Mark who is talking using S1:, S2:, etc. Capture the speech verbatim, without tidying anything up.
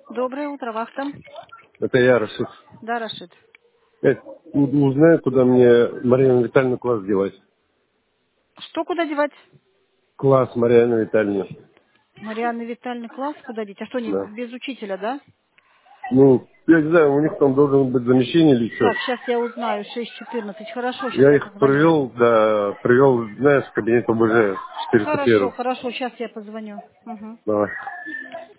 S1: Доброе утро, вахта.
S2: Это я, Рашид.
S1: Да, Рашид.
S2: Э, у- Узнаю, куда мне Марьяну Витальевну класс девать.
S1: Что куда девать?
S2: Класс Марьяны Витальевны.
S1: Марианна Витальевна класс куда деть? А что, не
S2: Да.
S1: без учителя, да?
S2: Ну, я не знаю, у них там должен быть замещение или что.
S1: Так, сейчас я узнаю. шесть четырнадцать. Хорошо, сейчас
S2: Я
S1: я
S2: их
S1: позвоню.
S2: провел, да, привел, знаешь, в кабинет ОБЖ
S1: Хорошо,
S2: четыреста один.
S1: хорошо, сейчас я позвоню. Угу.
S2: Давай.